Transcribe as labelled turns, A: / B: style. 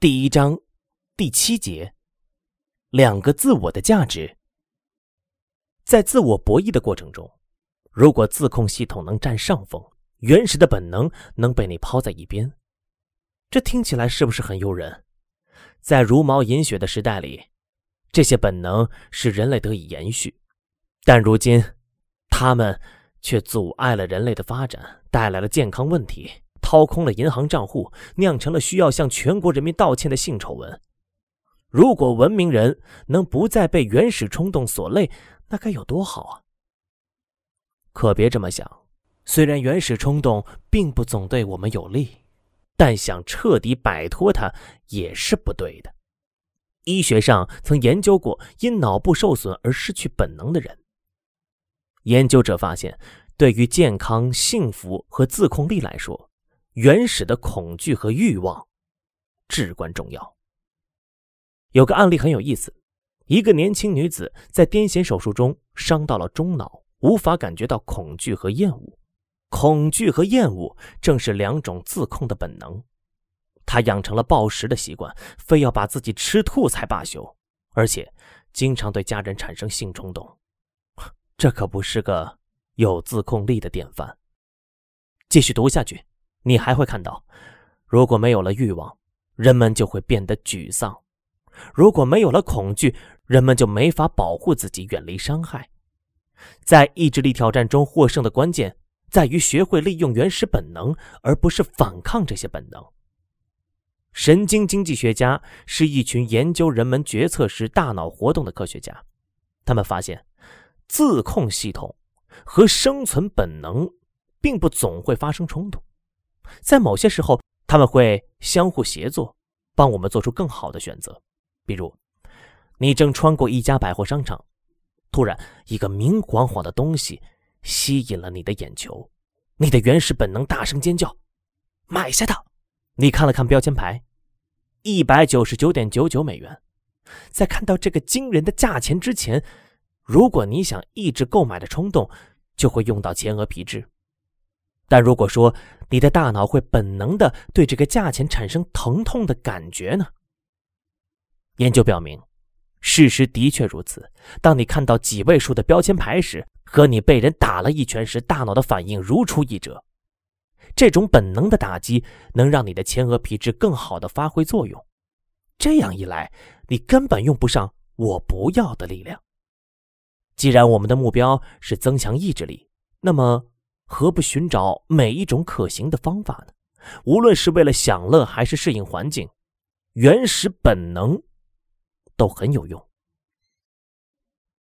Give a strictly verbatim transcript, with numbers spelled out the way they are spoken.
A: 第一章第七节，两个自我的价值。在自我博弈的过程中，如果自控系统能占上风，原始的本能能被你抛在一边。这听起来是不是很诱人？在茹毛饮血的时代里，这些本能使人类得以延续，但如今他们却阻碍了人类的发展，带来了健康问题，掏空了银行账户，酿成了需要向全国人民道歉的性丑闻。如果文明人能不再被原始冲动所累，那该有多好啊！可别这么想，虽然原始冲动并不总对我们有利，但想彻底摆脱它也是不对的。医学上曾研究过因脑部受损而失去本能的人。研究者发现，对于健康、幸福和自控力来说，原始的恐惧和欲望至关重要。有个案例很有意思，一个年轻女子在癫痫手术中伤到了中脑，无法感觉到恐惧和厌恶。恐惧和厌恶正是两种自控的本能。她养成了暴食的习惯，非要把自己吃吐才罢休，而且经常对家人产生性冲动。这可不是个有自控力的典范。继续读下去，你还会看到，如果没有了欲望，人们就会变得沮丧；如果没有了恐惧，人们就没法保护自己，远离伤害。在意志力挑战中获胜的关键，在于学会利用原始本能，而不是反抗这些本能。神经经济学家是一群研究人们决策时大脑活动的科学家，他们发现，自控系统和生存本能并不总会发生冲突。在某些时候，他们会相互协作，帮我们做出更好的选择。比如，你正穿过一家百货商场，突然一个明晃晃的东西吸引了你的眼球，你的原始本能大声尖叫，买下它。你看了看标签牌，一百九十九点九九美元。在看到这个惊人的价钱之前，如果你想抑制购买的冲动，就会用到前额皮质。但如果说你的大脑会本能地对这个价钱产生疼痛的感觉呢？研究表明，事实的确如此。当你看到几位数的标签牌时，和你被人打了一拳时，大脑的反应如出一辙。这种本能的打击能让你的前额皮质更好地发挥作用。这样一来，你根本用不上我不要的力量。既然我们的目标是增强意志力，那么何不寻找每一种可行的方法呢？无论是为了享乐还是适应环境，原始本能都很有用。